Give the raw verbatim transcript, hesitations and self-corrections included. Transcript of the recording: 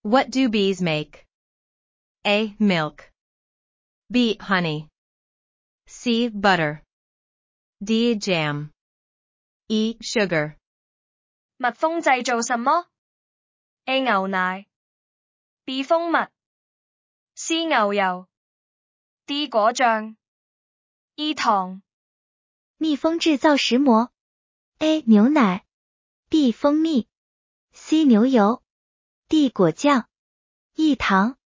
What do bees make? A. Milk. B. Honey. C. Butter. D. Jam. E. Sugar. 蜜蜂製造什麼 ？A. 牛奶 B. 蜂蜜 C. 牛油 D. 果醬 E. 糖。 蜜蜂制造食膜 A. 牛奶 B. 蜂蜜 C. 牛油 D. 果酱 E. 糖。